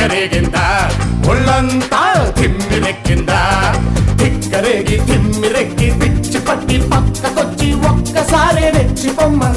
తిక్కరేగిందా ఒళ్ళంతా తిమ్మిరెక్కిందా తిక్కరేగి తిమ్మిరెక్కి పిచ్చి పట్టి పక్కకొచ్చి ఒక్కసారి రెచ్చిపోమ్మ